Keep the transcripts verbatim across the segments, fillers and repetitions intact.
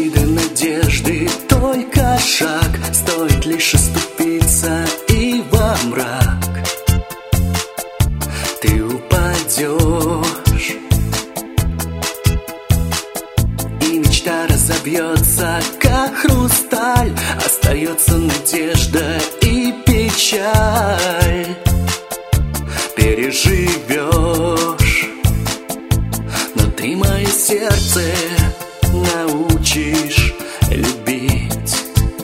Дойти до надежды только шаг, стоит лишь оступиться и во мрак ты упадешь, и мечта разобьется, как хрусталь. Остается надежда и печаль. Переживешь, но ты мое сердце научишь любить.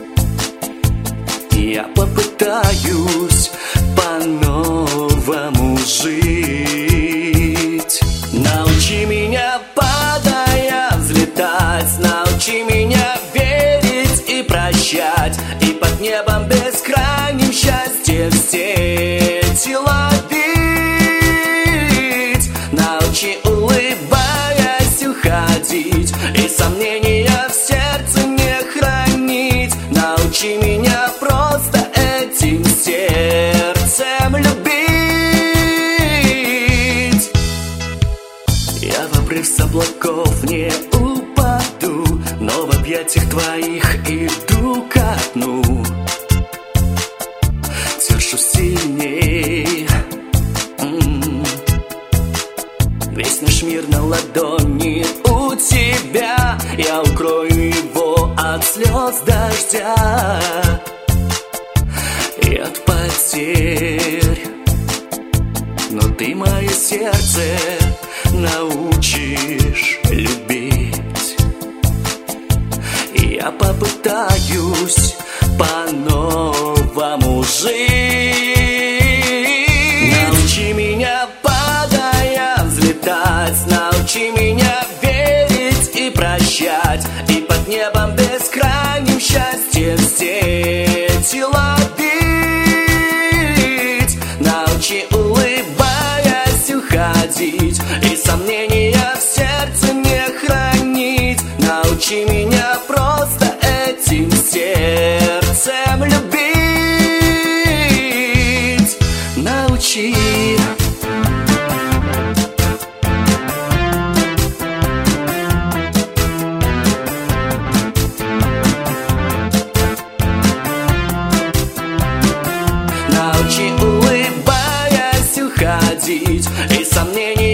Я попытаюсь по-новому жить. Научи меня, падая, взлетать. Научи меня верить и прощать. И под небом бескрайним счастье все тела ловить. Научи, улыбаясь, уходить и сомнения в сердце не хранить. Научи меня просто этим сердцем любить. Я в обрыв с облаков не упаду, но в объятиях твоих иду ко дну. Держусь сильней. М-м-м. Весь наш мир на ладони у тебя. Я укрою его от слез дождя и от потерь. Но ты мое сердце научишь любить. И я попытаюсь по-новому жить. Научи меня, падая, взлетать. Научи меня верить и прощать. И под небом бескрайним счастье все тела ловить. Научи, улыбаясь, уходить и сомнения в сердце не хранить. Научи меня просто этим сердцем любить. Научи. Научи, улыбаясь, уходить и сомнения